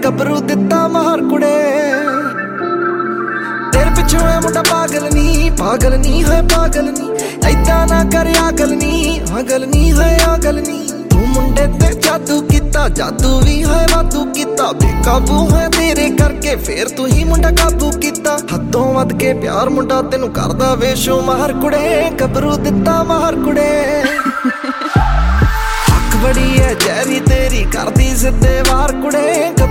ਗੱਭਰੂ ਦਿੱਤਾ ਮਾਰ ਕੁੜੇ। ਤੇਰੇ ਪਿੱਛੋਂ ਐ ਮੁੰਡਾ ਪਾਗਲ ਨੀ ਹੈ ਪਾਗਲ ਨੀ। ਐਦਾਂ ਨਾ ਕਰ ਆਗਲ ਨੀ ਹੈ ਆਗਲ ਨੀ। ਤੂੰ ਮੁੰਡੇ ਤੇ ਜਾਦੂ ਕੀਤਾ, ਜਾਦੂ ਵੀ ਹੈ ਵਾਧੂ ਕੀਤਾ। ਬੇਕਾਬੂ ਹੈ ਤੇਰੇ ਕਰਕੇ ਫੇਰ ਤੂੰ ਹੀ ਮੁੰਡਾ ਕਾਬੂ ਕੀਤਾ। ਹੱਦੋਂ ਵੱਧ ਕੇ ਪਿਆਰ ਮੁੰਡਾ ਤੈਨੂੰ ਕਰਦਾ ਵੇ ਸ਼ੁਮਾਰ ਕੁੜੇ। ਗੱਭਰੂ ਦਿੱਤਾ ਮਾਰ ਕੁੜੇ। ਅੱਖ ਬੜੀ ਐ ਜ਼ਹਿਰੀ ਤੇਰੀ ਕਰਦੀ ਸਿੱਧੇ ਵਾਰ ਕੁੜੇ।